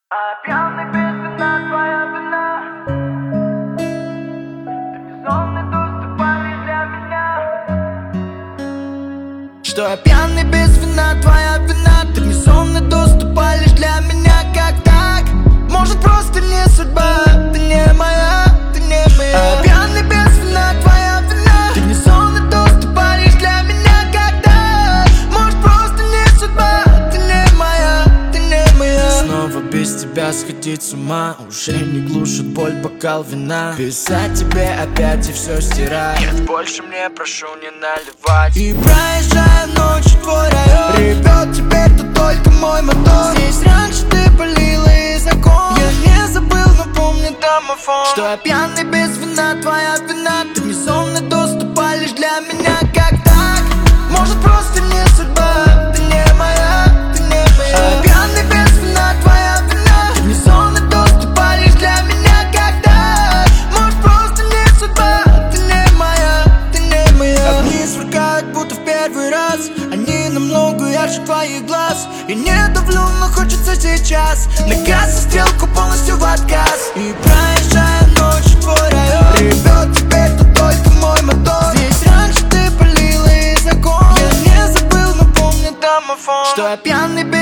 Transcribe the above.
А пьяный без вина, твоя вина. Ты безумный доступ лишь для меня. Что я пьяный без вина, твоя вина. Ты внезапно доступа лишь для меня. Как так? Может просто не судьба. Ты не моя, ты не моя. А пьяный без вина, твоя вина. Ты внезапно доступа лишь для меня. Как так? Может просто не судьба. Ты не моя, ты не моя. Снова без тебя сходить с ума. Уже не глушит боль бокал вина. Писать тебе опять и все стирать. Нет, больше мне прошу не наливать. И проезжая ночью твой район, ревет теперь тут только мой мотор. Здесь раньше ты палила из окон. Я не забыл, но помню домофон. Что я пьяный без вина, твоя вина. Ты внезапно доступа лишь для меня. Как так? Может просто не судьба. Ты не моя, ты не моя. А пьяный без вина, твоя вина. Ты внезапно доступа лишь для меня. Как так? Может просто не судьба. Ты не моя, ты не моя. Огни сверкают, будто в первый раз. Они намного ярче твоих глаз. И не давлю, но хочется сейчас. На газ и стрелку полностью в отказ. И проезжая ночью твой район, ревет теперь тут только мой мотор. Здесь раньше ты палила из окон. Я не забыл, но помню домофон. Что я пьяный без